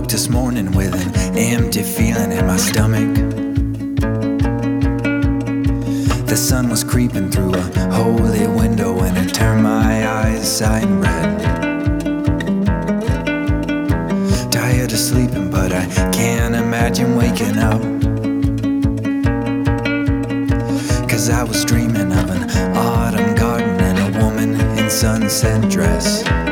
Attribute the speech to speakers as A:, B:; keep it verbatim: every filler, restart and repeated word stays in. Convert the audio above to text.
A: woke this morning with an empty feeling in my stomach. The sun was creeping through a holy window and it turned my eyesight red. Tired of sleeping, but I can't imagine waking up, 'cause I was dreaming of an autumn garden and a woman in sunset dress.